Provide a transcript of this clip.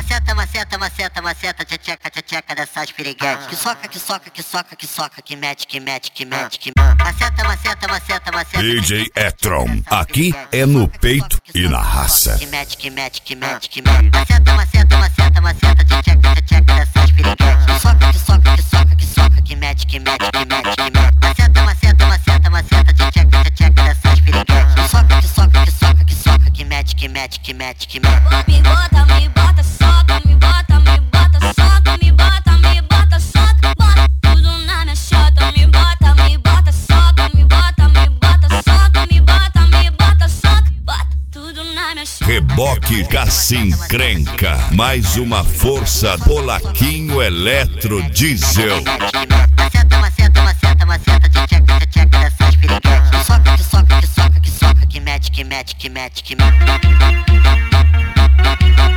Maceta, maceta, maceta, maceta, tcheca, tcheca dessas piriguetes. Que soca, que soca, que soca, que soca, que mete, que mete, que mete, que mete. Maceta, maceta, maceta, maceta. DJ Etron, aqui é no peito e na raça. Que mete, que mete, que mete, que mete. Maceta, maceta, maceta, maceta, tcheca, tcheca dessas piriguetes. Que soca, que soca, que soca, que soca, que mete, que mete, que mete, que mete. Maceta, maceta, maceta, maceta, tcheca, tcheca dessas piriguetes. Que soca, que soca, que soca, que soca, que mete, que mete, que mete, que mete. Me bota, soca, me bota, soca, me bota, soca, bota tudo na minha chota. Me bota, soca, me bota, soca, me bota, soca, bota tudo na minha chota. Reboque Cassincrenca, mais uma força Polaquinho Eletro Diesel. Maceta, maceta, maceta, maceta, tcheca, tcheca dessas piriguetes. Que soca, que soca, que soca, que soca, que mete, que mete, que mete, que mete.